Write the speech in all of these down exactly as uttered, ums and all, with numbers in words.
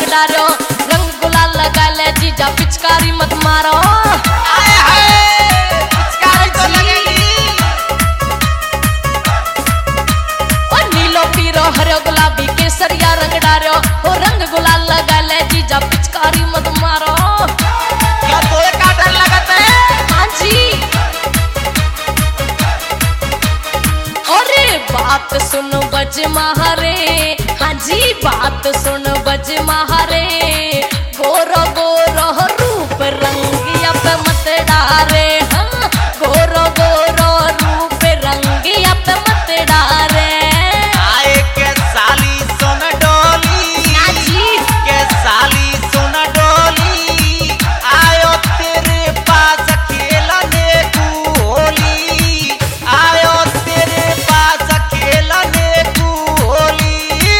डारो, रंग गुलाल लगा ले जीजा पिचकारी मत मारो। आए हाय पिचकारी तो लगेगी। ओ नीलो पीरो हरो गुलाबी केसरिया रंग डारो, ओ रंग गुलाल लगा ले जीजा पिचकारी मत मारो। क्या तोए का डर लगता है? हाँ जी। अरे बात सुन बज महारे, हाँ जी बात सुन बज महारे, गोरो गोरो रूप रंगिया पे मत डारे, हाँ गोरो गोरो रूप रंगिया पे मत डारे। आए के साली सुन डोली, हाँ जी। के साली सुन डोली, आयो तेरे पास खेलने को होली, आयो तेरे पास खेलने को होली।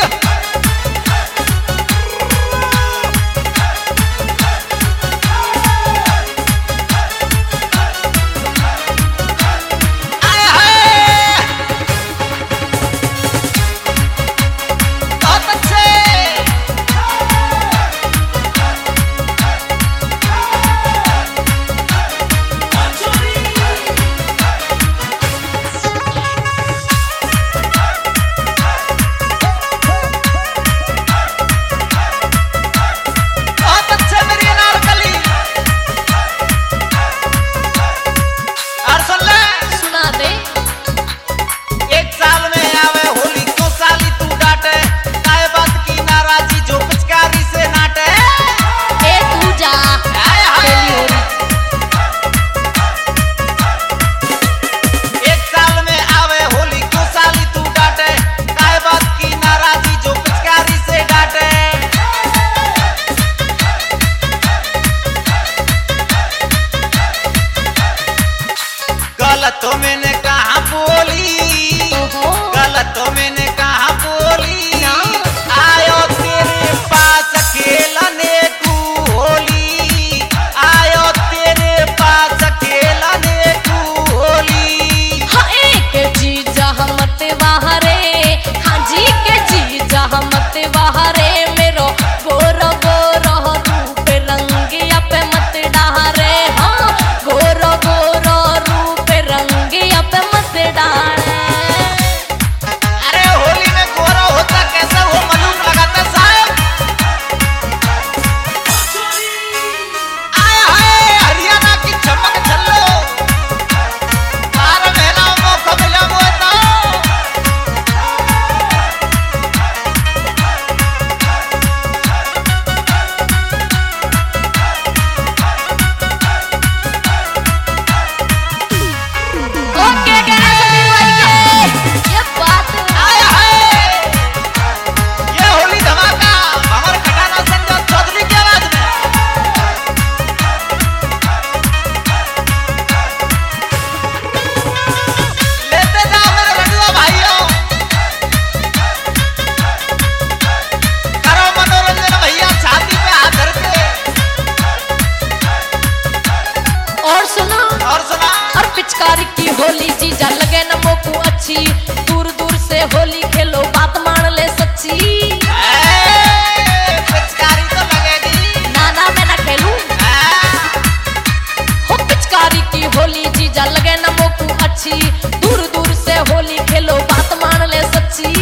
आए हाय बहुत अच्छे। बहुत अच्छे मेरी अनारकली। और सुन ले, सुना दे। एक साल में आवे होली क्यों साली तू डांटे, काय बात की नाराजी जो पिचकारी से नाटे। ए तू जा आए हाय। खेली होली। एक साल में आवे होली क्यों साली तू डांटे, काय बात की नाराजी जो पिचकारी से डांटे। गलत तो मैंने कहा बोली, ओहो। गलत तो मैंने कहा बोली, ना। आयो तेरे पास खेलने को होली, आयो तेरे पास खेलने को होली। हाँ एक जीजा मत बहारे, हाँ जी के जीजा मत बहारे, मेरो गोरो गोरो रूप रंगिया पे मत डारे, हाँ गोरो गोरो रूप रंगिया पे मत डारे। अरे होली में गोरा होता कैसे वो मालूम लगाता साहब। आए हाय हरियाणा की चमक झल्लो, बारह महीना मौका मिला वो तो। ओके गणेश भाई के ये बात। आए हाय ये होली धमाका हमारे खटाना संजय चौधरी की आवाज में। लेते जाओ मेरे रडुआ भाइयों, करो मनोरंजन भैया छाती पे हाथ धर के। और सुना और सुना और पिचकारी की होली जीजा लगे न मोकू अच्छी, दूर दूर से होली खेलो बात मान ले सच्ची। ए, पिचकारी तो लगेगी। ना ना मैं ना खेलूं। आ, हो पिचकारी की होली जीजा लगे न मोकू अच्छी, दूर दूर से होली खेलो बात मान ले सच्ची।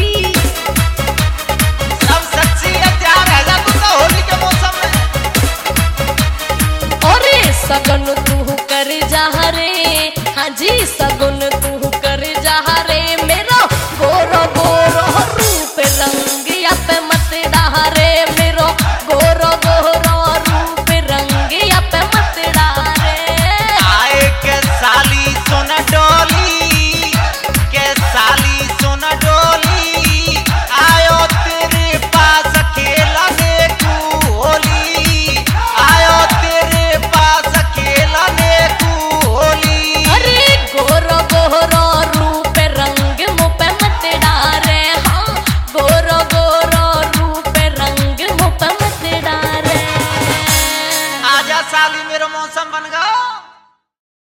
सब सच्ची है तैयार है जा तू तो होली के मौसम में। अरे सगन तू कर जा रे, हाँ जी सगुन